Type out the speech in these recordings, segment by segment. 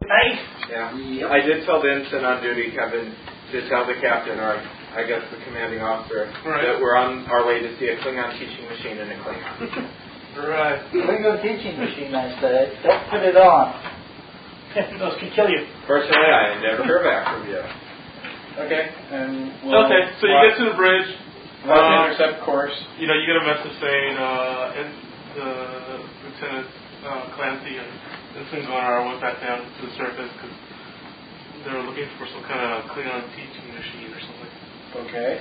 Nice. Yeah. Yep. I did tell the ensign on duty, Kevin, to tell the captain, or I guess the commanding officer, that we're on our way to see a Klingon teaching machine in a Klingon. Right. Klingon teaching machine, I say. Don't put it on. Those can kill you. Fortunately, I never heard back from you. Okay. And so you get to the bridge. Intercept course. You get a message saying, Lieutenant Clancy and Ensign Gonar went back down to the surface because they were looking for some kind of Klingon teaching machine or something. Okay.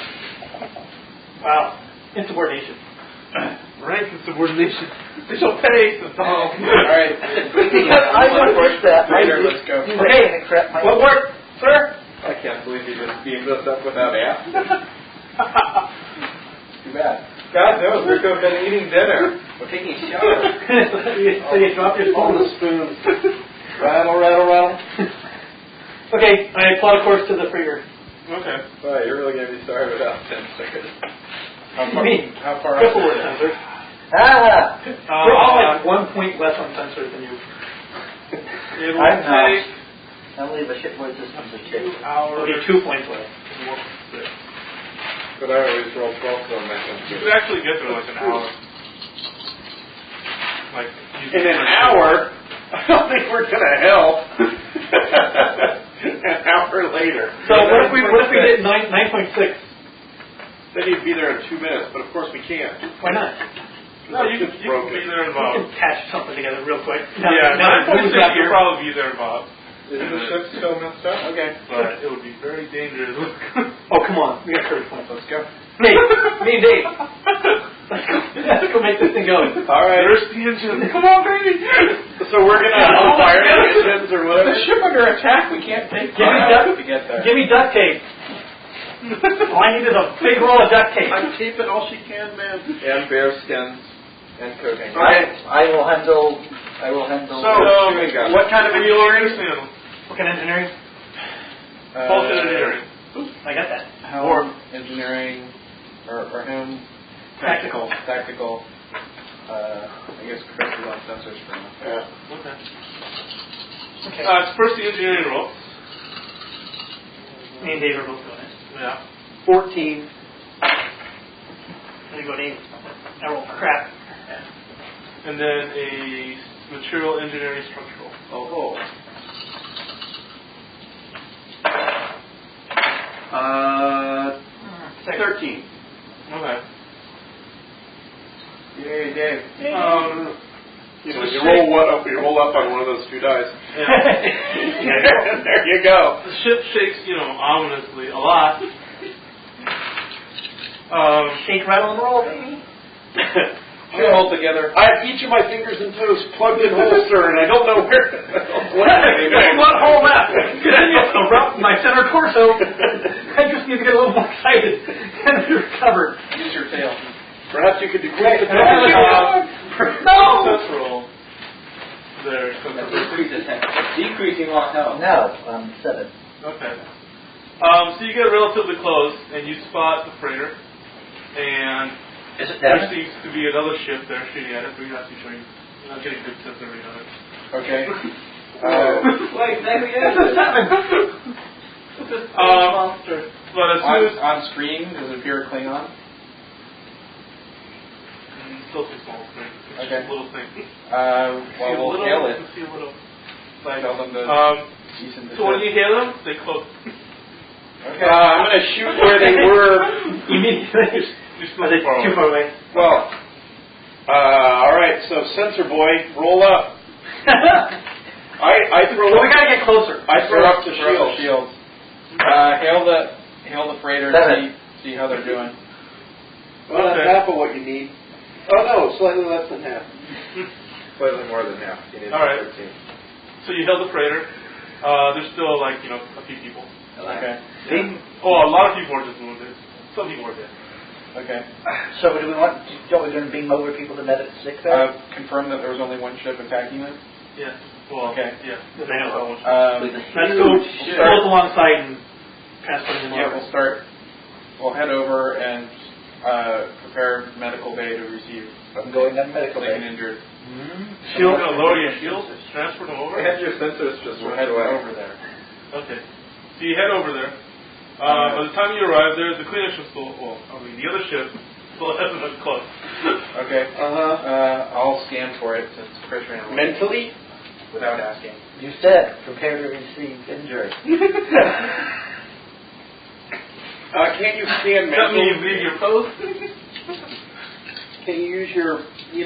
Wow. Insubordination. Rank insubordination. They shall pay. All right. I noticed that. Let's go. Okay, accept my... What work, sir? I can't believe you just beamed us up without asking. Too bad. God knows, we could have been eating dinner. We're taking a shower. So you drop your phone. All the spoons. Rattle, rattle, rattle. Okay, I plot a course to the freighter. Okay. Boy, you're really going to be sorry without sensors. How far Crystal up with is it? sensors. We're all like 1 point less on sensors than you. It will take I'll leave a shipload systems of shit. 2 hours. Okay, 2 points less. But I always roll 12 on my sensors. You could actually get there in like an hour. Like in an hour? I don't think we're going to help. An hour later. So what if we did 9.6? Then you'd be there in 2 minutes, but of course we can't. Why not? No, you can be there in about... We can patch something together real quick. You'll probably be there in about... Isn't the ship still messed up? Okay. But it would be very dangerous. Oh, come on. We got 30 points. Let's go. Me and Dave. Let's go make this thing go. Alright. There's the engine. Come on, baby. So we're going to fire the engines or whatever? The ship under attack. We can't take Give me duct tape. All I need is a big roll of duct tape. I'm taping all she can, man. And bear skins and cocaine. I will handle. So, what kind of engineering? What kind of engineering? Propulsion engineering. Ooh, I got that. Helm engineering, or helm. Tactical. Tactical. I guess Chris is on sensors for now. Yeah. Okay. It's first the engineering roll. Me and Dave are both doing it. Yeah. 14. Then you go Dave. I roll for crap. And then a material engineering structural. Oh. 13. Okay. Yay, Dave. You roll up on one of those 2 dice. Yeah. There you go. The ship shakes, ominously a lot. Shake, rattle, and roll, baby. All together. I have each of my fingers and toes plugged in holster, and I don't know where. What hole left? Continue around my center torso. I just need to get a little more excited and recover. Use your tail. Perhaps you could decrease the temperature. No. Sense roll. There. Decreasing on health. No, 7. Okay. So you get relatively close, and you spot the freighter, and is it there seems to be another ship there shooting at it, but you're not too sure. You're not getting good sense of it on it. Okay. What exactly is it? 7. Monster. But as soon as on screen, does it appear Klingon? Still too small screen. It's Okay. just a little thing. We'll hail it. See a little. Tell them to cease and desist. So when you hail them, they close. Okay. I'm going to shoot where they were. Immediately. You're still too far away. Well, alright, so sensor boy, roll up. I throw Well, up. we gotta get closer. I throw up the shields. Hail the freighter and see how they're doing. Well, that's half of what you need. Oh no, slightly less than half. Slightly more than half. You need Alright. 13. So you hail the freighter. There's still a few people. Okay. A lot of people are just wounded. Some people are dead. Okay. So do we want? Are we going to beam over people to medic sick there? Confirm that there was only 1 ship attacking them. Yeah. Well. Okay. Yeah. Let's go close alongside and transport them over. We'll head over and prepare medical bay to receive. I'm going on medical bay. Injured. Shield. You're gonna lower your shield, transfer them over. And your sensors just We're went heading away. over there. Okay. So you head over there. By the time you arrive there, the cleaner ship still. Well, I mean, the other ship still hasn't been close. Okay. I'll scan for it since Chris ran away. Mentally? Without asking. You said prepare to receive injury. Can't you scan That means mentally? leave your post. Can you use your,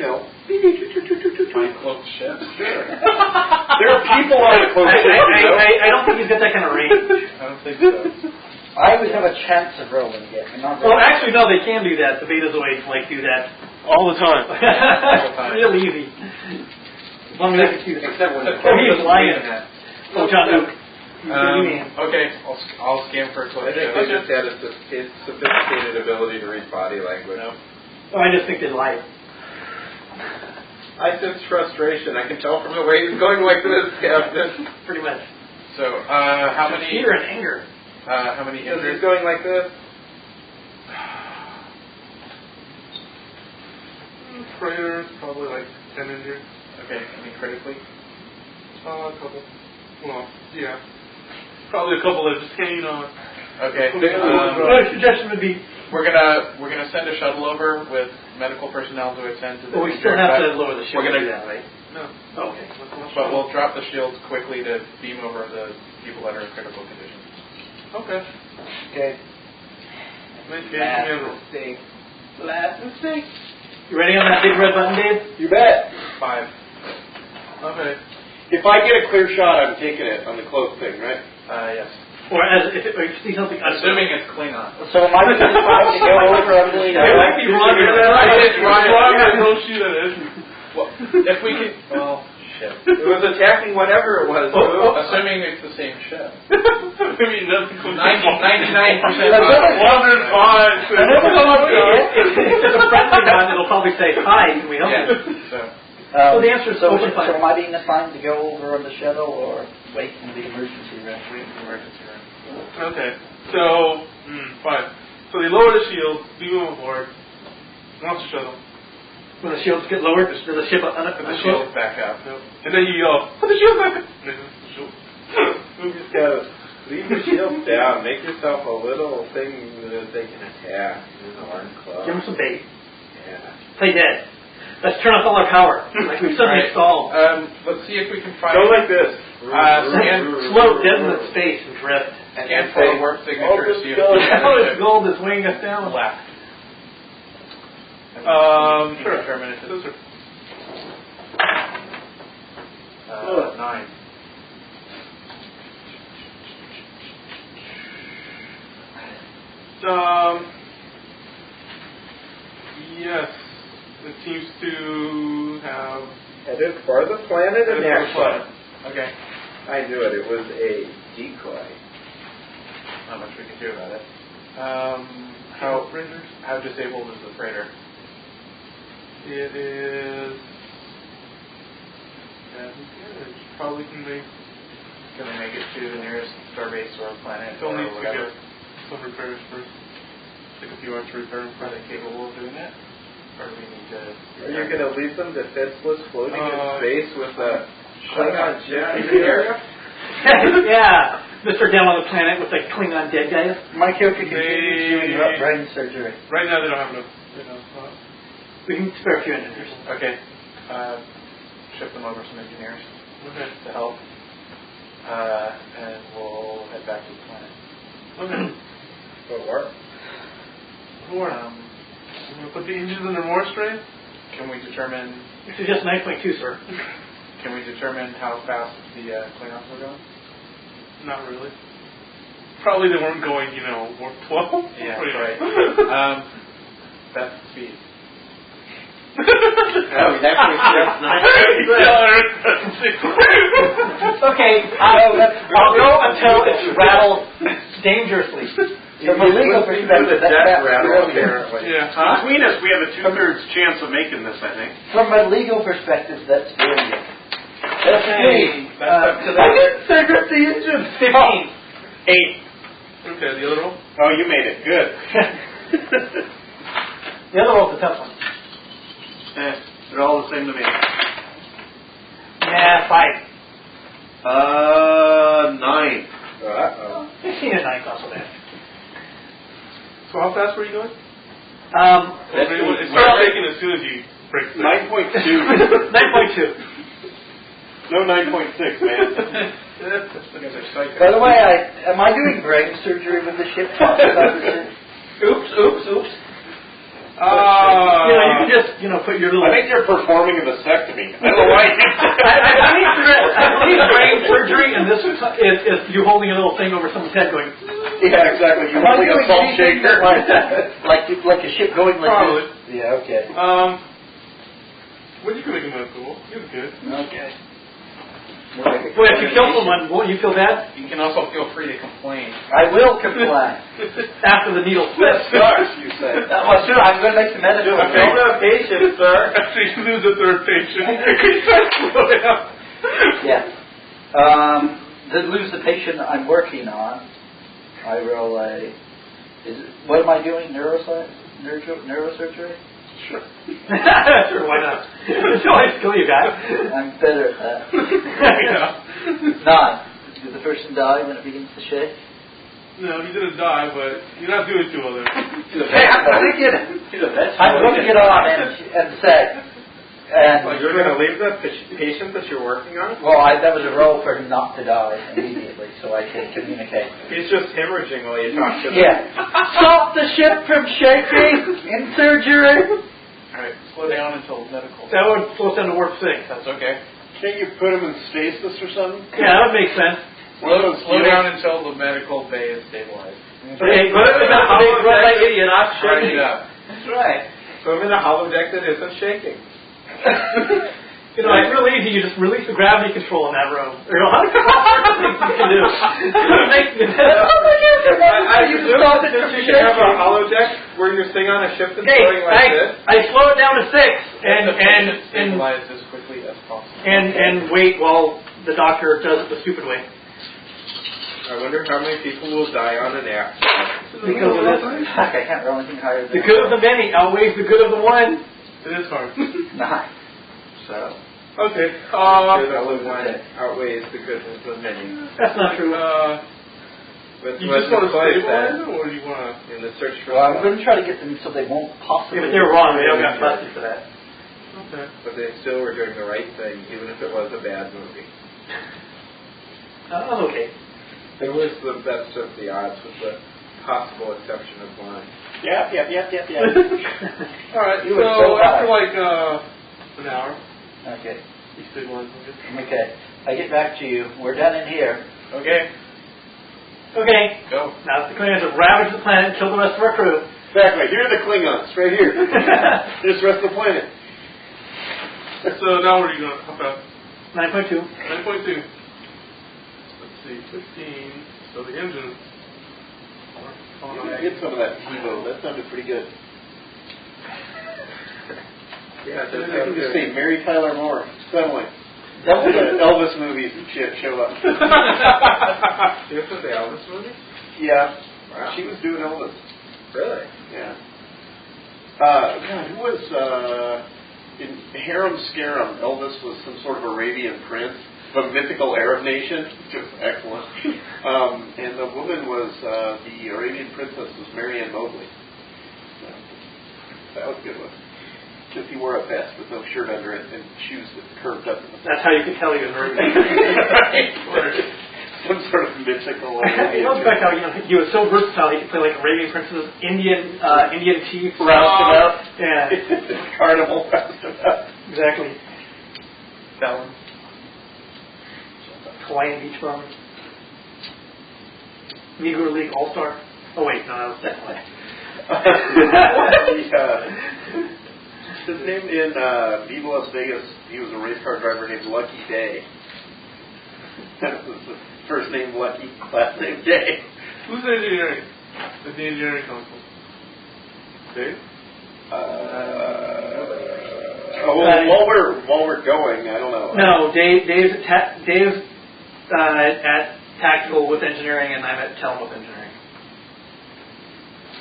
My cloaked ship? Sure. There are people on the close ship. I don't think he's got that kind of range. I don't think so. I always have a chance of rolling it. Not Well, actually, no, they can do that. The Betazoids do that All the time. real easy. As long as they can see the Except when Oh, he's lying. Oh, John Luke. Okay, I'll scan for a cloaked I think ship. they just had a sophisticated ability to read body language. No. Oh, I just think they lie. I sense frustration. I can tell from the way he's going like this, Captain. Pretty much. So, how many? Fear and anger. How many Because injuries? he's going like this. Freighters, probably like 10 injured. Okay, any critically? A couple. Well, yeah. Probably a couple that just hanging on. Okay. My suggestion would be, We're gonna send a shuttle over with medical personnel to attend to the. well, we still have to lower the ship. We're gonna to do that, right? No. Oh, okay. But we'll drop the shields quickly to beam over the people that are in critical condition. Okay. Okay. Last mistake. You ready on that big red button, Dave? You bet. 5. Okay. If I get a clear shot, I'm taking it on the cloak thing, right? Yes. Or as if you see something. Assuming it's Klingon. So am I going to try to go over on the It might be Roger. Roger, don't shoot at it. Well, if we can. Well, shit. It was attacking whatever it was. Assuming it's the same ship. I mean, that's 99%. If it's a friendly gun, it'll probably say, hi, can we help you? So the answer is open fire. So am I being assigned to go over on the shuttle or wait in the emergency room? wait in the emergency room. Okay. So, fine. So they lower the shield, beam them aboard, launch the shuttle. When the shields get lowered, does the ship The shields back up. And then you yell, put the shield back up! You just gotta leave your shield down. Make yourself a little thing that they can attack. An alarm clock. Give them some bait. Yeah. Play dead. Let's turn off all our power. Like we've suddenly stalled. Let's see if we can find. Go like this. Slow, dead in space and drift. Scan for a work signature to see if we How is gold is weighing us down? left. Sure. Determine if Those it's are 9. Yes. It seems to have. Headed for the planet in action. Okay. I knew it. It was a decoy. Not much we can do about it. How disabled is the freighter? It is. Probably can make. Can we make it to the nearest starbase or planet Still or needs to whatever? get some repairs first. Take a few hours to repair them. Are they capable of doing that? Or do we need to... Are you going to leave them defenseless floating in space with a Klingon ship jet in the area? Yeah. Mr. Down on the planet with like Klingon dead guys. My character continues doing brain surgery. Right now they don't have enough. We can spare a few engineers. Okay. Ship them over some engineers Okay. to help. And we'll head back to the planet. Okay. What work? More. I'm going to put the engines under more strain. Can we determine... This is just 9.2, sir. Can we determine how fast the Klingons were going? Not really. Probably they weren't going, warp 12. Yeah, Or, right. That's the speed. Okay, I'll go until it's rattled dangerously. From a legal perspective, that's brilliant. Yeah. Between us, we have a 2/3 chance of making this, I think. From a legal perspective, that's brilliant. That's Okay. me. I didn't segregate the engine. 15. 8. Okay, the other roll? Oh, you made it. Good. The other roll's the tough one. They're all the same to me. Nah, 5. 9. 16 and 9 also bad. So how fast were you going? Well, It starts shaking as soon as you break 6. 9.2. 9.2. No 9.6, man. By the way, am I doing brain surgery with the ship? Oops. You can just, put your little... I think you're performing a vasectomy. I don't know why. I believe brain surgery, and this is you holding a little thing over someone's head going... Yeah, exactly. You're holding a salt shaker. like a ship going like Probably. this? Yeah, okay. What did you make him at school? He was good. Okay. Well, if you kill someone, won't you feel bad? You can also feel free to complain. I will complain. After the needle slips. Sucks, you say. Well, sure, I'm going to make some medical. patient, sir. After you lose a third patient. Slow down. Yeah. To lose the patient I'm working on, I will. What am I doing? Neuroscience? Neurosurgery? Sure. Sure, why not? It's always kill you guys. I'm better at that. Yeah. 9. Did the person die when it begins to shake? No, he didn't die, but you're not doing too well there. Hey, I'm going to get on and say. And You're going to leave the patient that you're working on? well, that was a role for him not to die immediately, so I can communicate. He's just hemorrhaging while you talk to him. Yeah. Stop the ship from shaking in surgery. Alright, slow down until medical. That would slow us down to warp 6. That's okay. Can't you put him in stasis or something? Yeah, that would make sense. Slow down until the medical bay is stabilized. Okay, go to the medical bay, run like idiot, not Right shaking. it up. That's right. So I'm in a holodeck that isn't shaking. It's real easy. You just release the gravity control in that room. Or how many things you can do? I presume that you should have a holodeck where you're sitting on a ship that's going like this. I slow it down to 6 and Stabilize as quickly as possible. and wait while the doctor does it the stupid way. I wonder how many people will die on an accident. Because of this. Fuck, I can't roll anything higher than The good of the many outweighs the good of the one. It is hard. 9. So. Okay. The good of the one outweighs the good of the many. That's not true. But You just want to stabilize it, or do you want to... in the search for Well, I'm going to try to get them so they won't possibly. Yeah, but they're wrong. They don't got busted for that. Okay. But they still were doing the right thing, even if it was a bad movie. Oh, okay. It was the best of the odds, with the possible exception of one. Yep. All right. You were So so after high. like an hour, Okay. you stabilize it. Okay. I get back to you. We're done in here. Okay, Okay. go. Now the Klingons have ravaged the planet and killed the rest of our crew. Exactly. Here are the Klingons, right here. Here's the rest of the planet. So now where are you going? How fast? 9.2. 9.2. Let's see, 15. So the engine. Get some of that Evo. That sounded pretty good. Yeah, I can just say Mary Tyler Moore. Suddenly. Double The Elvis movies and shit show up. This was the Elvis movie? Yeah. Wow. She was doing Elvis. Really? Yeah. God, who was in Harem Scarum? Elvis was some sort of Arabian prince of a mythical Arab nation, which was excellent. And the woman was the Arabian princess was Marianne Mobley. That was a good one. Just he wore a vest with no shirt under it and shoes that curved up. That's how you can tell he was very Some sort of mythical. You know the fact how he was so versatile. He could play like Arabian princesses, Indian chiefs, Roustabout. Yeah, Carnival Roustabout. exactly. Felon. Hawaiian beach bum. Negro League All Star. Oh wait, no, that was definitely. His name in Viva Las Vegas, he was a race car driver named Lucky Day. That was the first name Lucky, last name Day. Who's engineering? The engineering council. Dave? While we're going, I don't know. No, Dave's at Tactical with engineering, and I'm at Telem with engineering.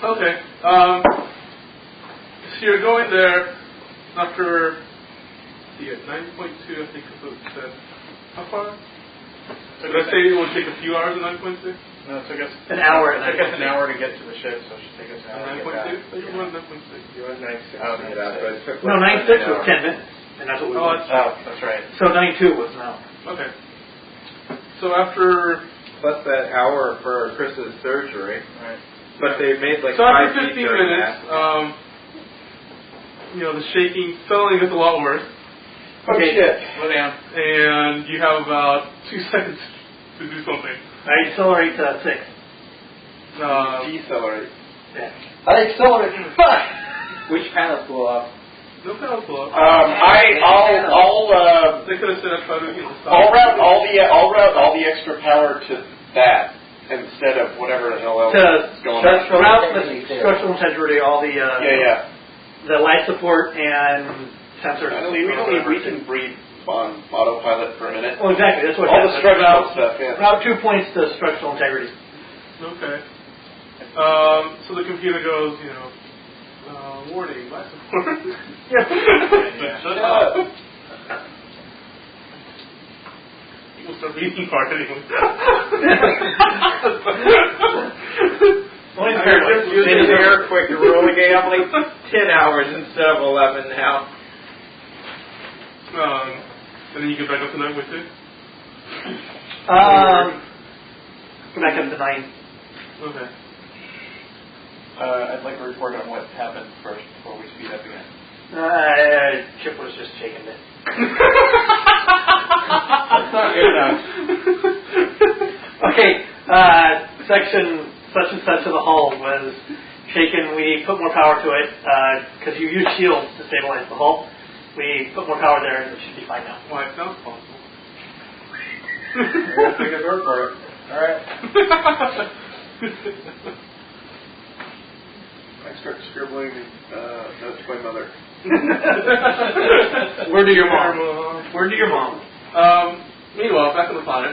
Okay. So you're going there after see, at 9.2, I think it said, how far? Did I say it would take a few hours at 9.6? No, so I guess An hour. It took us an hour to get to the ship, so it should take us an hour to get back. 9.2? You went 9.6. You went 9.6 Oh, to get out, but it took No, less 9.6 than an was hour. 10 minutes, and that's what we Oh, did. That's right. So 9.2 was an hour. Okay. So after... Plus that hour for Chris's surgery. Right. But they made like So 5 after feet 15 during minutes, that. the shaking suddenly gets a lot worse. Oh, shit. Slow down. And you have about 2 seconds to do something. I accelerate to 6. Decelerate. Yeah. I accelerate. Fuck! Which panel blew off? No panel pull up. I'll They could have said, stop. route all the extra power to that instead of whatever the hell else is going on. Route the structural integrity, all the the life support and sensors. We can breathe on autopilot for a minute. Well, exactly. That's what All the happened. structural stuff, yeah. Route 2 points to structural integrity. Okay. So the computer goes, warning, life support. Shut up. You will start beating hard anyway. Only I'm fair. just using the air quicker. We're only getting up like 10 hours instead of 11 now. And then you get back up to 9.6? Go back up to 9. Okay. I'd like to report on what happened first before we speed up again. Chip was just shaking it. That's not good enough. Okay, section such and such of the hull was shaken. We put more power to it because you use shields to stabilize the hull. We put more power there and it should be fine now. Why, it sounds possible. We'll take his word for it. Alright. I start scribbling notes to my mother. Word to your mom. Word to your mom. Meanwhile, back on the planet.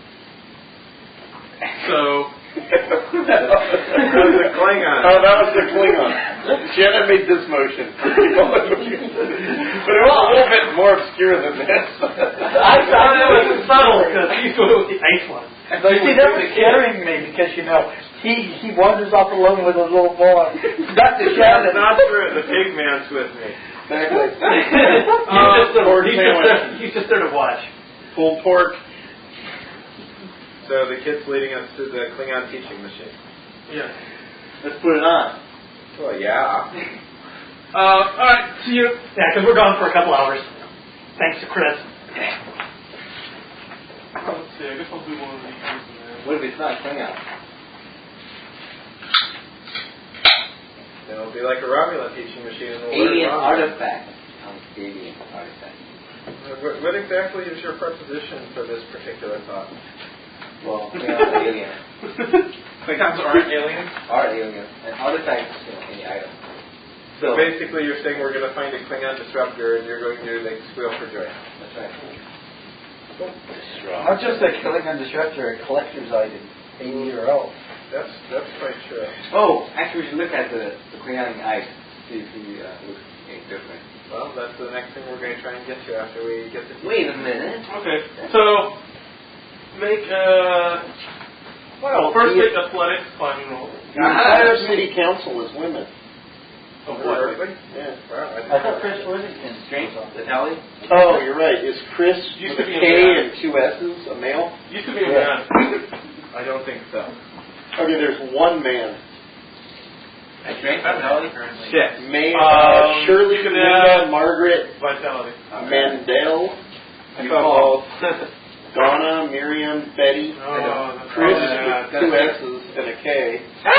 So... That was the Klingon. Oh, that was the Klingon. Jenna made this motion. But it was a little bit more obscure than this. I thought it was subtle because he's doing it with the ice one. So you see, that was scaring me because, he wanders off alone with a little boy. Dr. That's Shannon. not true. The pig man's with me. Exactly. He's just there to watch. Pulled pork. So the kid's leading us to the Klingon teaching machine. Yeah. Let's put it on. Well, yeah. Alright, see you. Yeah, because we're gone for a couple hours. Thanks to Chris. Let's see, I guess I'll do one of these. What if it's not Klingon? It'll be like a Romulan teaching machine in the Alien Romulan. artifact. Alien artifact. What exactly is your preposition for this particular thought? Well, Klingons are alien. Klingons aren't aliens? Are alien. And artifacts, any item. So basically you're saying we're going to find a Klingon disruptor and you're going to squeal for joy. That's right. Not just a Klingon disruptor, a collector's item. 80 or else. That's quite true. Oh, actually we should look at the Klingon ice. See if he looks any different. Well, that's the next thing we're going to try and get to after we get to... Wait a minute. Okay, so make first make athletics climbing roll. The entire city council is women. Oh, really? Yeah. Wow, I thought Chris Worthington. Strength? The tally? Oh, you're right. Is Chris Used with to a be K a man. and 2 S's a male? Used to be a man. I don't think so. Okay, there's one man. Strength? Vitality? Shit. Shirley, you can Linda, Margaret, Vitality. Mandel, I thought all... Donna, Miriam, Betty, Chris with 2 S's and a K.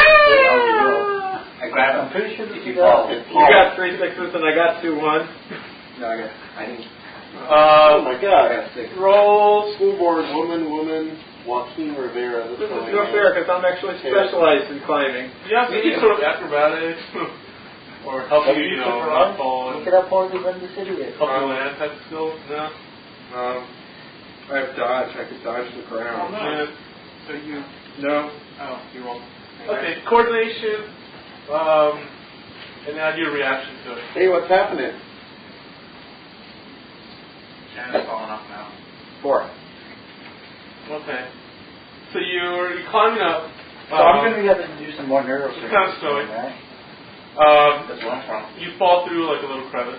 I grab him. I'm pretty sure If you you fall. and You Paul. got 3 6s and I got 2 1s. No, I need. Oh my I God. got 6. Roll, school board, woman, Joaquin Rivera. That's This is my no name. fair because I'm actually specialized in climbing. Yeah, maybe sort of acrobatics or help you, not fall Look and at how far we run the city is. help you land type of skills. No. I have dodge. I could dodge the ground. Yeah. So you. No. Oh, you roll. Okay, coordination. And add your reaction to it. Hey, what's happening? off now. 4. Okay. So you're climbing up. So I'm going to have to do some more neurosurgery. It's kind of snowy. Right? That's where I'm from. You fall through like a little crevice.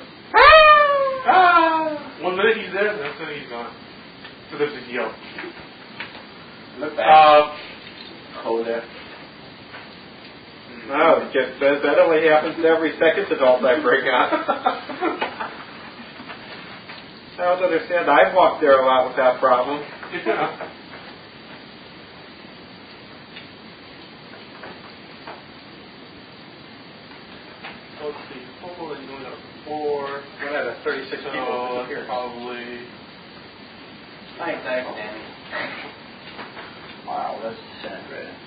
1 minute he's there, the next minute he's gone. So there's a yell. Look back. Cold there. No, that only happens to every second adult I bring up. I don't understand. I've walked there a lot without problem. Yeah. Let's see. Hopefully you went up 4. One out of 36 people disappeared. Probably. Nice, Danny. Wow, that's disintegrating.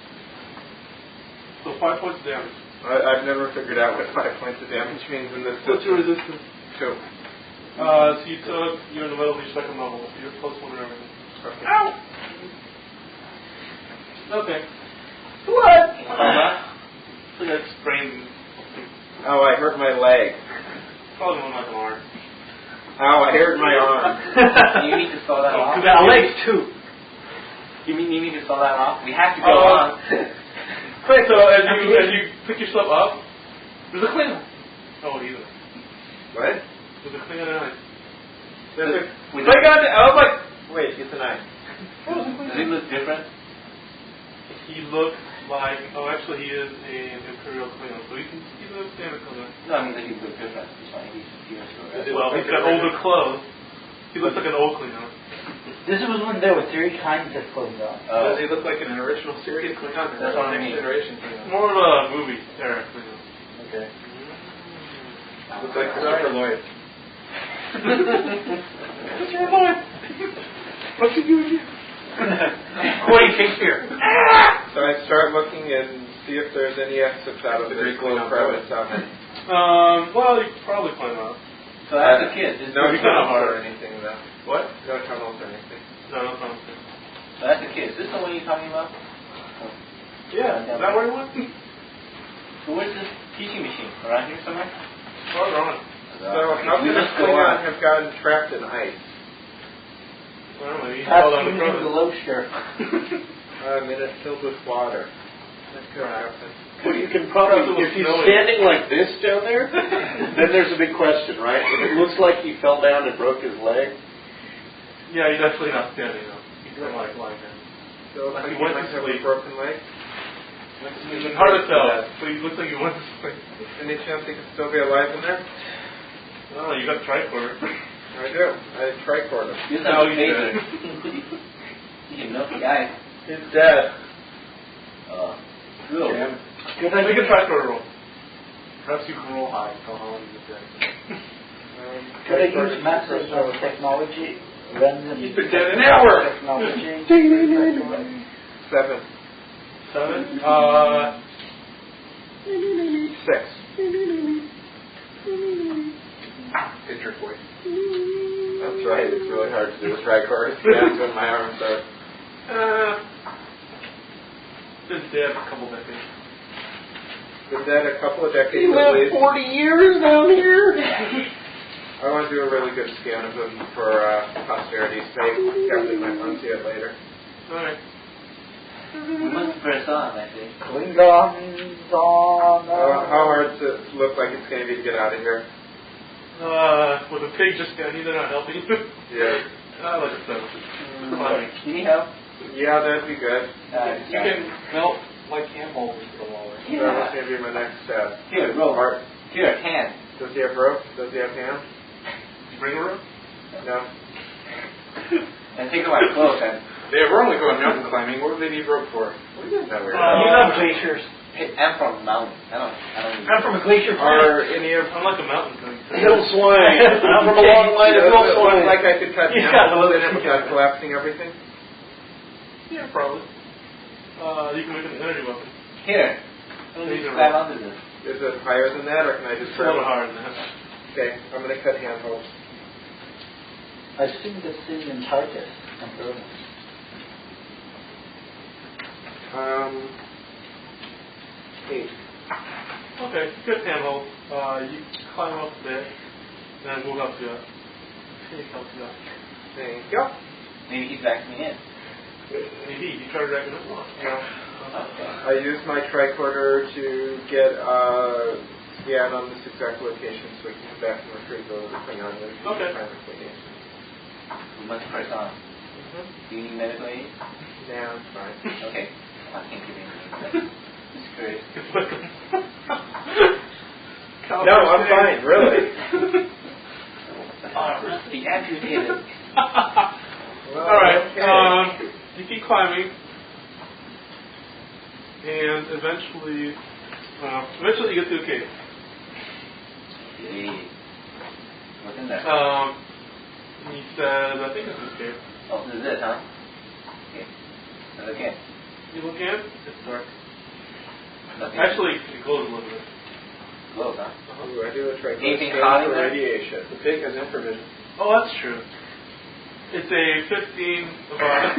So 5 points of damage. I've never figured out what 5 points of damage means in this system. What's your resistance? 2. So you're in the middle of your second level, so you're plus 1 and everything. Okay. Ow! Okay. What? So you got sprained. Oh, I hurt my leg. Probably one like an arm. Ow, I hurt my arm. You need to saw that off. Because our legs too. You mean you need to saw that off? We have to go on. Quick, so as you pick yourself up, there's a Klingon. Oh, either. What? There's a Klingon eye. There's a Klingon? I was like, wait, it's an eye. Does he look different? He looks like, actually he is an Imperial Klingon, so he's a standard Klingon. No, I mean, does he look different? He's Well, he's got older clothes. He looks like an old Klingon. This was when there were 3 kinds of Klingons. Does he look like an original series Klingon? That's what I Next mean. generation Klingon. More of a movie era Klingon. Okay. Looks like Christopher Lloyd. Christopher Lloyd! What's he doing here? Quoting Shakespeare. So I start looking and see if there's any exits out of this little crevice out there. Well, you could probably climb out. So as a kid, No It's tunnels kinda hard. or anything though. What? No tunnels or anything. No problem. so as a kid, is this the one you're talking about? Yeah, is that where you went? So where's this teaching machine? Around here somewhere? Further on. So how We could a just go Klingon on. have gotten trapped in ice? I don't know, you That's fell down the using the crevice. low shirt. And then it's filled with water. That could happen. Well, you can probably, Perhaps it was if he's snowing. standing like this down there, then there's a big question, right? If it looks like he fell down and broke his leg, Yeah, he's actually not standing though. He's kind of like lying there. So Like like he he went might to have a sleep. broken leg. It's hard to tell, but he looks like he went to sleep. Any chance he could still be alive in there? Oh, you got tricorder. I do. I tricorder. You're No, not he's a You know the guy. He's dead. Good. Damn. Good Make a idea. tricorder roll. Perhaps you can roll high. Tell how long you get. Could I use methods of technology rather than He's been dead an hour. technology? 7. 7? 6. Good trick boy. That's right. It's really hard to do with tricorder scans when my arms are. Been dead a couple decades. Been dead a couple of decades he at lived least. 40 years down here. I want to do a really good scan of him for posterity's sake. Captain might want to see it later. Alright. We must press on, I think. Klingons on. How hard does it look like it's going to be to get out of here? With a pig just standing there not helping you. Yeah. I like it so. Climbing. You need help? Yeah, that'd be good. You can melt like hand mold into the wall. That was going to be my next step. Here, rope. Art, Here, hand. does he have rope? Does he have hands? You bring a rope? No. And take off my clothes and We're only going mountain climbing. What would they need rope for? We didn't know we were You love glaciers. hey, I'm from mountain. I don't need I'm from a glacier Are planet. any of I'm like a mountain thing. Hill swing. I'm from a long line of hill swing. like I could cut He's down got holes those. in it without collapsing everything? Yeah, probably. You can make an energy weapon. Here. Let me just grab onto this. Is it higher than that, or can I just It's a little grab harder than that. Okay, I'm going to cut hand holes. I've seen this in Antarctica. 8. Okay, good handhold. You climb up a bit, and then move up to it. Take up to that. Thank you. Maybe he's backing me in. Maybe you try to reckon it wrong. I used my tricorder to get a scan on this exact location so we can come back and retrieve the Klingon. Okay. We must press on. Do you need medical aid? No, it's fine. Okay. I can't give you anything. It's great. No, I'm fine, really. The amputated. Well, Alright, okay. you keep climbing, and eventually you get to a cave. Hey. What's in there? He says, I think this is cave. Oh, this is it, huh? Okay. Let's look in. You look in, it's dark. Nothing. Actually, it glows a little bit. Glows, huh? Ooh, I do a tricorder Anything scan hot in for there? radiation. The pig has infravision. Oh, that's true. It's a 15 about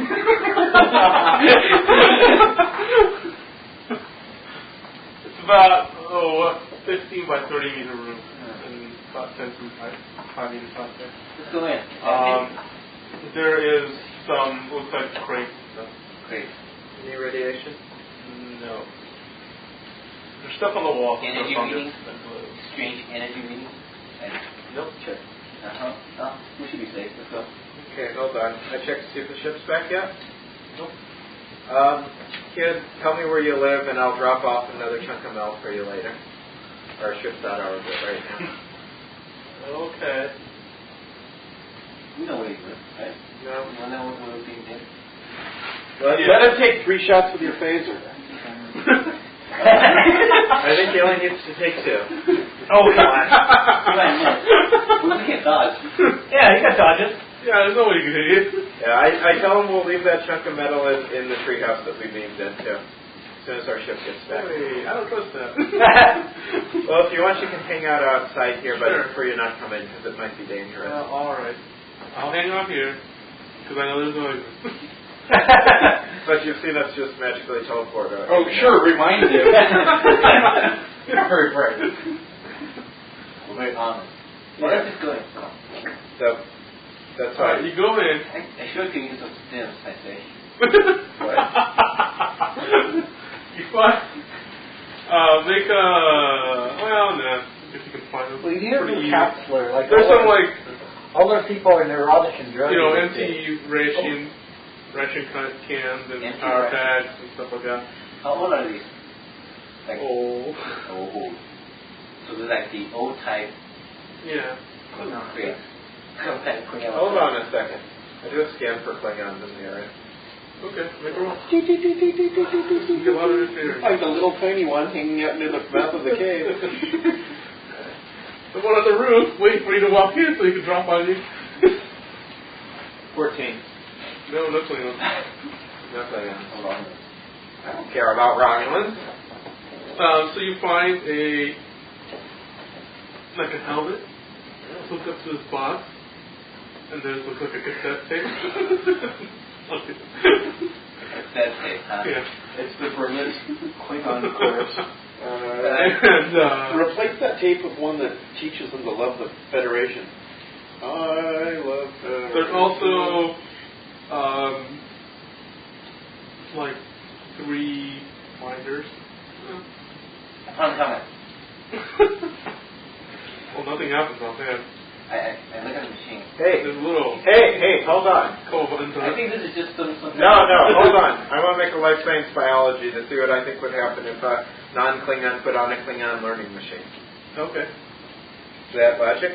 it's about 15 by 30 meter room and about 10 feet high, 5 meters high there. Let's go in. There is some looks like crates and stuff. Great. Any radiation? No. There's stuff on the wall. Energy stuff on reading? this that glows. Strange energy reading. Nope. Sure. Oh, we should be safe. Let's go. Okay, hold on. I checked to see if the ship's back yet. Nope. Kid, tell me where you live and I'll drop off another chunk of milk for you later. Our ship's out of orbit right now. Okay. We know where you live, right? No. You don't know where we're being hit? Let him take 3 shots with your phaser. I think he only needs to take 2. Oh, come on. We can dodge. Yeah, you got dodges. Yeah, there's no way you can hit it. Yeah, I tell him we'll leave that chunk of metal in the treehouse that we beamed into as soon as our ship gets back. Hey, I don't trust that. Well, if you want, you can hang out outside here, but Sure. I prefer you not come in because it might be dangerous. Alright. I'll hang out here, because I know there's noise. But you've seen us just magically teleport out. Oh, sure, remind you. Very brave. We're very honest. Well, let's just go in. So, that's Alright, why. you go in. I sure can use some stims, I say. You find, make a, well, no, if you can find them. Well, you need a Pretty easy. counselor. Like There's some, like, all those people are neurotic and drug empty ration cans and Empty power ration. pads and stuff like that. How old are these? Like, Oh. old. So they're like the old type Yeah. crates. Hold on a second. I do a scan for Klingons in the area. Okay, make a roll. You get a lot of interference. Like the little tiny one hanging out near the mouth of the cave. The one on the roof, waiting for you to walk in so you can drop on you. 14. No, no Klingons. No Klingons. Hold on. I don't care about Romulans. So you find like a helmet hooked up to his box, and there's looks like a cassette tape. Cassette tape, huh? Yeah. It's the Berlin Klingon chorus. And Replace that tape with one that teaches them to love the Federation. I love Federation. there's also like 3 binders. I found a helmet. Well, nothing happens offhand. I look at the machine. Hey, There's a little hold on. couple buttons on I it. think this is just some No, hold on. I want to make a life science biology to see what I think would happen if a non-Klingon put on a Klingon learning machine. Okay. Is that logic?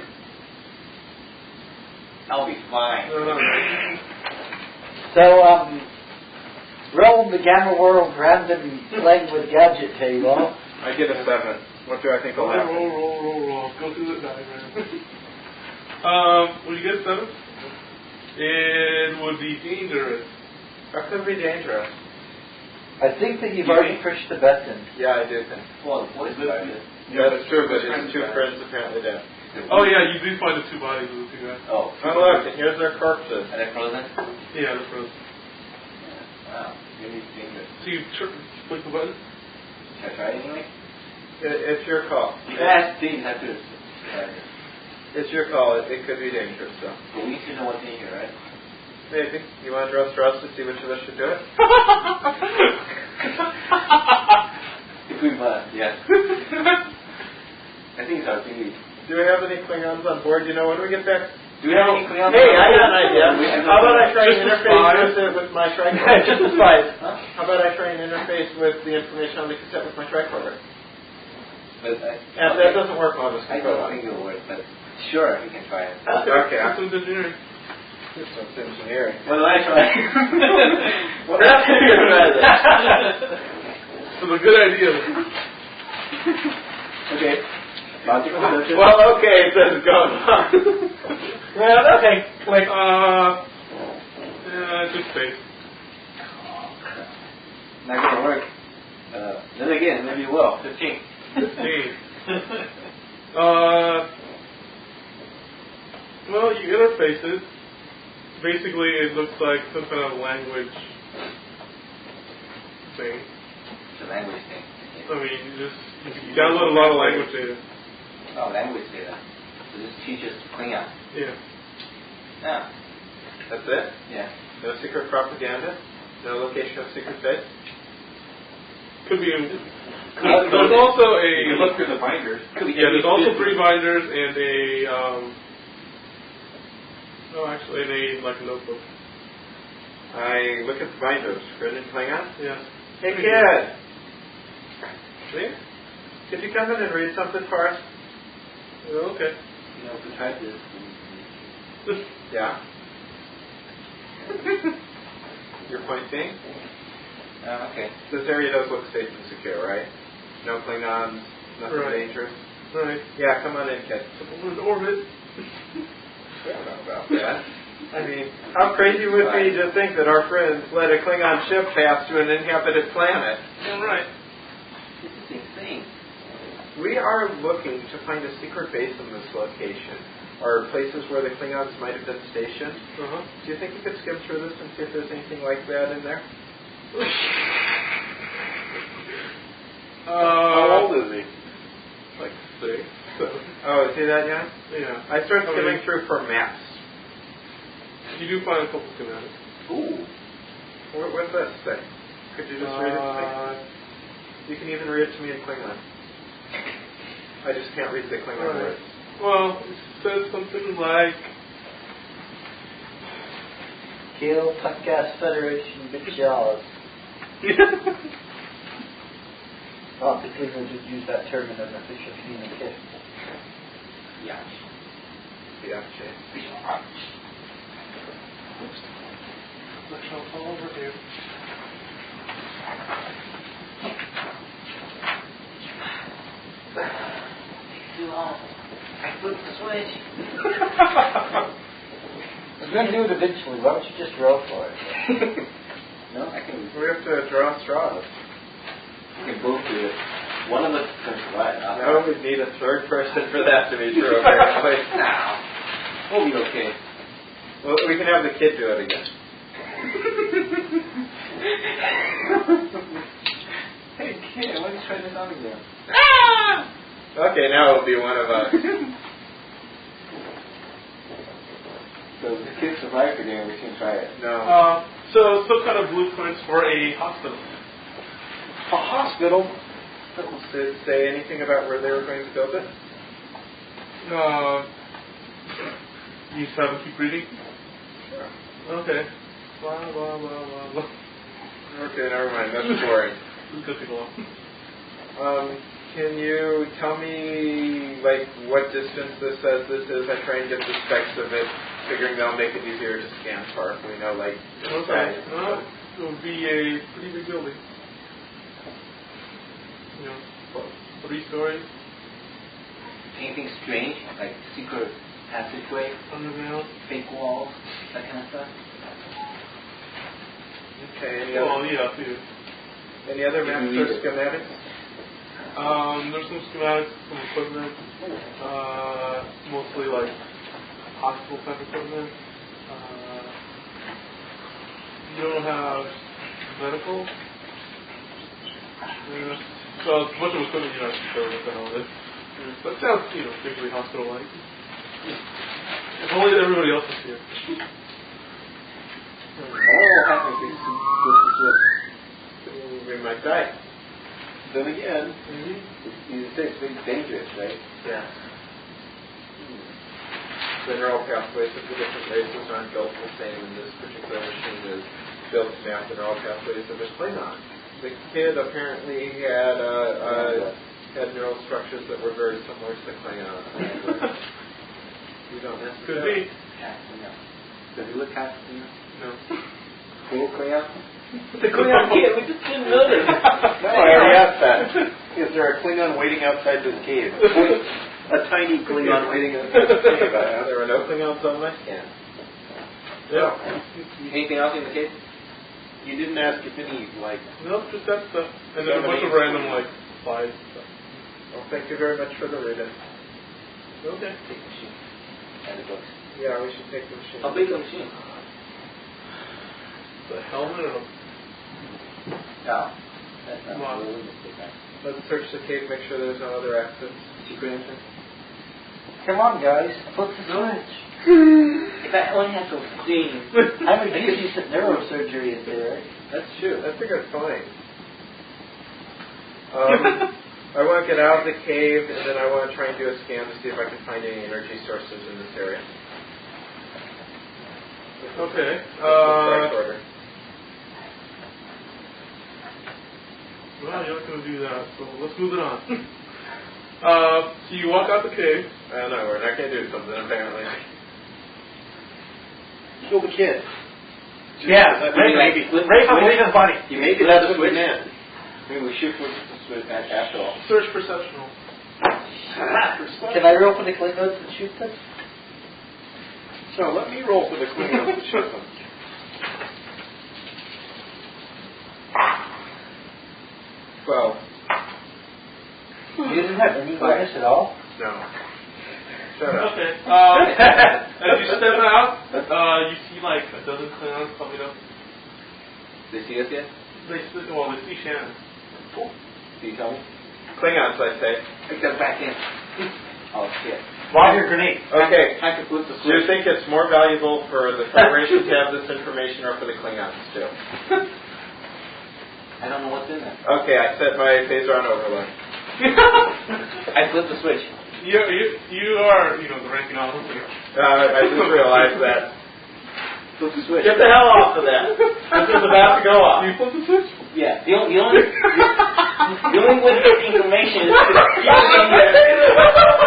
I'll be fine. No, no, no. So, roll the Gamma World random playing with gadget table. I get a 7. What do I think will Roll, happen? roll. Go through the diagram. When you get 7, it would be dangerous. That could be dangerous. I think that you've already pushed the button. Yeah, I do think. Well, the voice started. Yeah, that's true, but his 2 friends apparently dead. Oh yeah, you do find the 2 bodies of the 2 guys. Oh. Oh, look, and here's their corpses. Are they frozen? Yeah, they're frozen. Wow. Maybe it's dangerous. So you click the button. Should I try it anyway? It's your call. Yeah, things have to. It's your call. It could be dangerous, though. But we need to know what's in here, right? Maybe. You want to draw straws to see which of us should do it? If we must, yes. I think so. Do we have any Klingons on board? You know, when we get back... Do we have any Klingons? Hey, I got an idea. How about I try and interface with my tricorder? Just the spies. Huh? How about I try and interface with the information on the cassette with my tricorder? But If that doesn't work, I'll just I go don't on. think it'll work, but sure, we can try it. Okay. Systems engineering. Systems engineering. What did I try? Well, that's a good idea. It's a good idea. Okay. Logical deduction. Well, okay, it says go on. Well, okay. Like, Yeah, just space. Not gonna work. Then again, maybe it will. 15. 15. Well, you interface it. Basically, it looks like some kind of language thing. It's a language thing. I mean, you download a lot of language data. Oh, language data. So this teaches Klingon. Yeah. Yeah. That's it? Yeah. No secret propaganda? No location of secret base? Could be. Could- There's also You a. look through the binders. Yeah, there's also 3 binders and a. No, actually, a notebook. I look at the binders. Written in Klingon? Yeah. Hey, kid! See? Could you come in and read something for us? Oh, okay. You know, if we tried this. Yeah. Your point being? Okay. This area does look safe and secure, right? No Klingons, nothing Right. dangerous. Right. Yeah, come on in, kid. Someone in orbit. I don't know about that. I mean, how crazy would it be to think that our friends let a Klingon ship pass to an inhabited planet? Yeah, right. This is insane. We are looking to find a secret base in this location, or places where the Klingons might have been stationed. Uh-huh. Do you think you could skim through this and see if there's anything like that in there? How old is he? Like 6, 7. Oh, is he that young? Yeah. I start skimming through for maps. You do find a couple schematics. Ooh. What's that say? Could you just read it to me? You can even read it to me in Klingon. I just can't read the Klingon Right. words. Well, it says something like. Kill Podcast Federation bitch-yaws. Oh, the Cleveland just used that term in an official communication. Yeah. Yeah, Bookshelf all over here. Too long. I flipped the switch. We're going to do it eventually. Why don't you just roll for it? No, I can. We have to draw straws. We can both do it. One of us can survive. No, we need a third person for that to be true, apparently. Now, we'll be okay. Well, we can have the kid do it again. Hey kid, why don't you try this out again? Okay, now it'll be one of us. So the kid survived again, we can try it. No. So some kind of blueprints for a hospital. A hospital? Did it say anything about where they were going to build it? You just have to keep reading? Sure. Okay. Blah, blah, blah, blah, blah. Okay, never mind. That's boring. This could take a while. Can you tell me, like, what distance this says this is? I try and get the specs of it, figuring that'll make it easier to scan for if we know, like, the Okay. size. Well, it would be a pretty big building. You know, 3 stories, Anything strange, like secret passageway, underground. fake walls, that kind of stuff? Okay, Well, yeah, too. any other maps or schematics? There's some schematics, some equipment, mostly like hospital type equipment. You don't have medical. Yeah. So a bunch of equipment you're not sure what the hell it is. But it sounds, particularly hospital-like. If only everybody else is here. happens if We might die. Then again, you say it's really dangerous, right? Yeah. The neural pathways of the different races aren't built the same, and this particular machine is built to map the neural pathways of a Klingon. The kid apparently had neural structures that were very similar to Klingon. You don't Could necessarily. be. Does he look half Klingon? No. Cool Klingon? The Klingon kid, we just didn't know this. no, I already asked that. Is there a Klingon waiting outside this cave? A tiny Klingon waiting outside this cave. There were no Klingons on my scan. Yeah. Anything else in the case? You didn't ask if any, like... No, just that stuff. And then a bunch of random, like, slides stuff. Well, thank you very much for the reading. Okay. Take the machine. And the books. Yeah, we should take the machine. How big is the machine? The helmet or No. That's not Wow. really big, right? Let's search the cave, make sure there's no other exits. Secret entrance? Come on, guys. Flip the switch. If I only had to see. I'm a decent neurosurgery in there. That's true. That's a good point. I want to get out of the cave, and then I want to try and do a scan to see if I can find any energy sources in this area. Okay. Correct order. Well, you're not going to do that, so let's move it on. So you walk out the cave. I don't know. We're not going to do something, apparently. Kill the kid. Yeah, Maybe Rafe, I'm leaving funny. You maybe that's what we meant. Maybe we should put the switch after all. Search perception. Can I roll for the Klingons and shoot them? So let me roll for the Klingons and shoot them. 12. You didn't have any bonus at all? No. Shut up. Okay. As you step out, you see like a dozen Klingons coming up. They see us yet? They see Shannon. Do you tell me? Klingons, I say. Pick them back in. Oh, shit. Lob your grenade. Okay. Time to flip the Do you switch. think it's more valuable for the Federation to have this information or for the Klingons to? I don't know what's in there. Okay, I set my phaser on overload. I flipped the switch. You are, the ranking officer. I just realized that. Flip the switch. Get the hell off of that. This is about to go off. You flip the switch? Yeah. The only way to get the information is to get in there.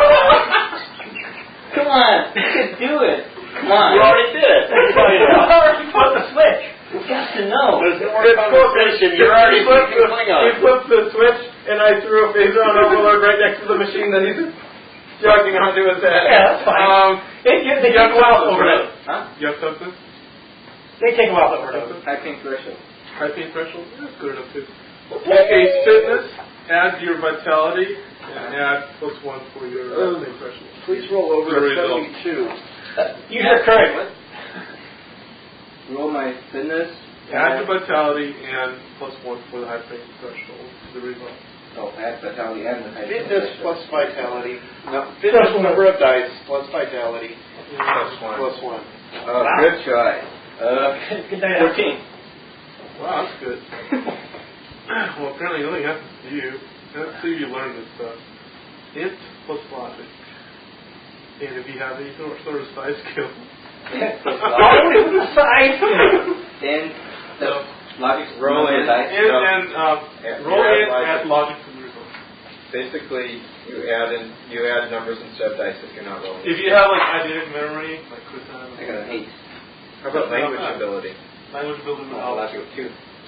Come on. Do it. Come on. You already did it. You already flipped the switch. We got to know. There's no more conversation. You're already He Klingon. flipped the switch, and I threw a phaser on overload right next to the machine that he's jogging onto his head. Yeah, that's fine. They take a while to overdose. Huh? You have something? They take a while to overdose. High pain threshold. High pain threshold? Yeah, that's good enough too. Okay, fitness, add your vitality, and add +1 for your pain threshold. Please roll over Good a result. 72. Use your courage. Roll my fitness. Add your vitality and +1 for the high pain threshold to the result. Oh, add vitality and the high pain Fitness threshold. plus vitality. No, fitness number of dice plus vitality +1. +1. Oh, good try. Good night. 14. Wow, that's good. Well, apparently nothing happens to you. Let's see if you learn this stuff. Int plus logic. And if you have any sort of size skill. Always with the size. And the logic Roll in. dice. Roll in, add logic to the result. Basically, you add numbers instead of dice if you're not rolling. If you have like eidetic memory, like Chris has. I got an 8. How about language ability? Language ability would Oh, help. logic 2.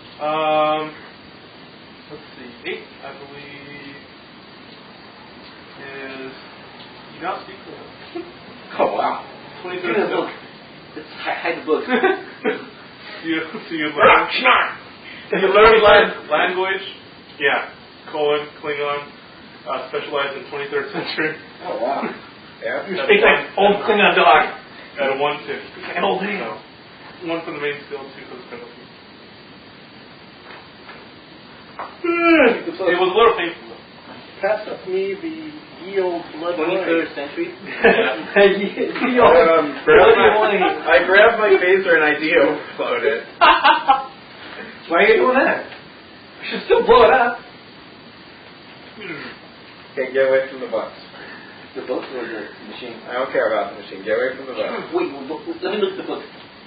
Let's see. 8, I believe, is you now speak Klingon. Oh, wow. 23rd Give me the skill. book. Let's hide the book. You learn language. Yeah, Klingon, specialized in 23rd century. Oh, wow. Yeah. You speak like old Klingon dog. At a 1 tip. Like an old man. So, 1 for the main skill, 2 for the penalty. It was a little painful though. pass up me the ye old blood 23rd century. I grabbed my phaser and I de-overflowed it. Why are you doing that? You should still blow it up. Okay, get away from the books. The book or the machine? I don't care about the machine. Get away from the books. Wait, let me look at the book.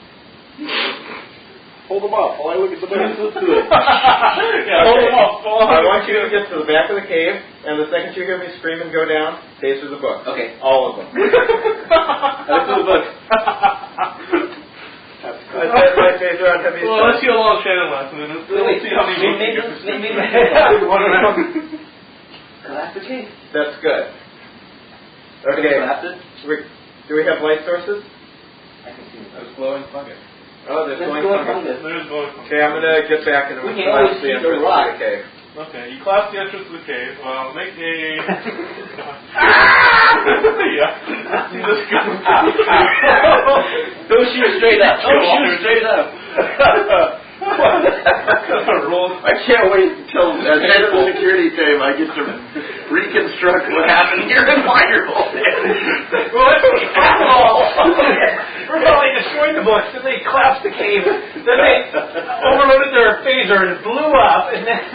Hold them up while I look at the book. Yeah, hold them up. I want you to get to the back of the cave, and the second you hear me scream and go down, phaser the book. Okay. All of them. I look at the book. I set my phaser on heavy. Well, let's see how long Shannon lasts, and then we'll see how many books you get. maybe One around. collapse the cave. That's good. Okay. Collapse it. Do we have light sources? I can see it. There's glowing fungus. Oh, there's Let's going go fungus. fungus. There's glowing fungus. Okay, I'm gonna get back and I'm We gonna can always collapse the see the entrance rock. to the cave. Okay, you collapse the entrance to the cave. Well, make a... yeah. See this go. Don't shoot straight up. Don't shoot straight up. I can't wait until at the end of the security tape I get to reconstruct what happened here in Wonderful. Well, that's First of all, they destroyed the books, then they collapsed the cave, then they overloaded their phaser and it blew up, and then...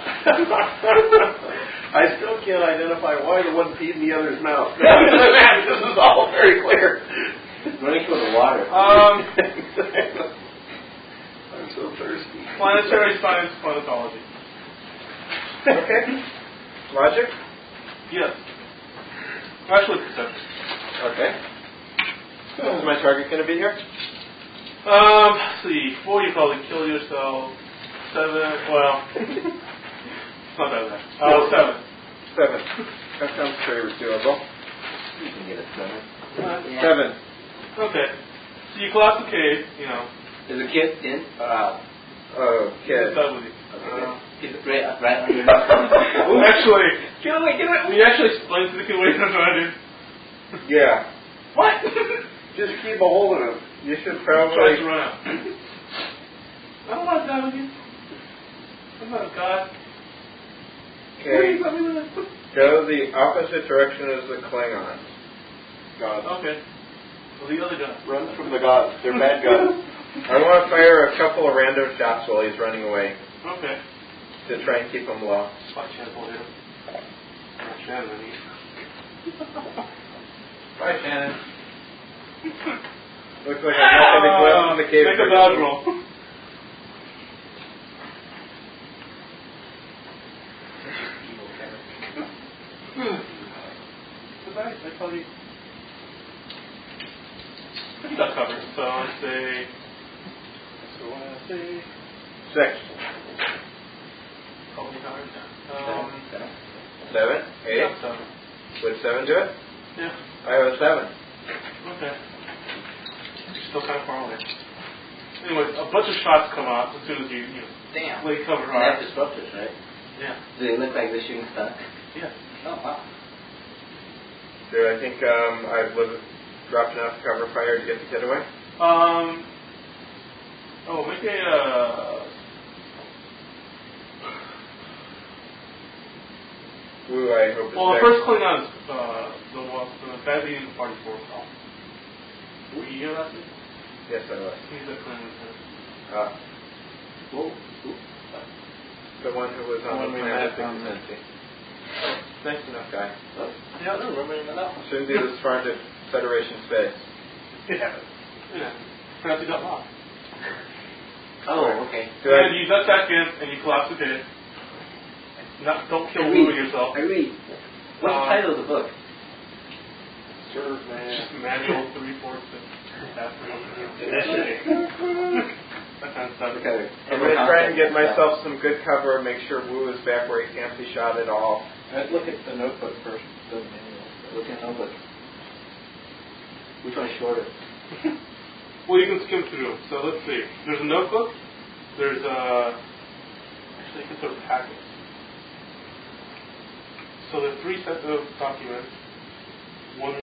I still can't identify why the one peed in the other's mouth. This is all very clear. Running for the water. I'm so thirsty. Planetary science planetology. Okay. Logic? Yes. Actually, perception. Okay. Is my target going to be here? Let's see. 4, you probably kill yourself. 7, well... it's not that bad. 7. 7. That sounds very doable. You can get a 7. 7. Okay. So you collapse the cave, you know. Is the kid in or out? Oh, kid. What's up with you? Is it right under your Actually, Get away, get away! he actually explains to the kid what he's trying to do. Yeah. What? Just keep a hold of him. You should He tries to probably... run out. I don't want to die with you. I'm not a god. Okay. Please, let me live. Go the opposite direction as the Klingons. God. Okay. Well, the other guy. Run from the gods. They're bad gods. I want to fire a couple of random shots while he's running away Okay. to try and keep him low. Spot Shannon will hit him. Not Shannon, I mean. Bye, Shannon. Looks like I'm not going to go out in the cave. Make a dodge roll. I probably... Pretty got covered, so I'd say... So I say... 6. Probably hard. 7? 8? Yeah, 7. Would 7 do it? Yeah. I have a 7. Okay. You're still kind of far away. Anyway, a bunch of shots come out as soon as you Damn. lay cover And hard. that's disruptors, right? Yeah. Do they look like they're shooting stuff? Yeah. Oh, wow. Do I think I've dropped enough cover fire to get the kid away? Make a, Ooh, I hope it's well, the there. first Klingon is, the bad leading the party for himself. Were you hear that? Yes, I was. He's a Klingon. Whoa. The one who was on One the we planet met on the- Existency. Nice enough guy. Yeah, I don't remember that. Shouldn't be this far into Federation space. Yeah. Perhaps you got lost. Oh, okay. Do I- And you duck back in and you collapse the cave. Don't kill I Wu read. yourself. I read. What's the title of the book? Serve, man. Just manual 3/4 that kind of stuff. Okay. I'm going to try and get myself some good cover and make sure Wu is back where he can't be shot at all. Let's look at the notebook first. The manual. Look at the notebook. Which one is shorter? Well, you can skim through. So let's see. There's a notebook. There's actually, you can sort of packets. So there are 3 sets of documents. One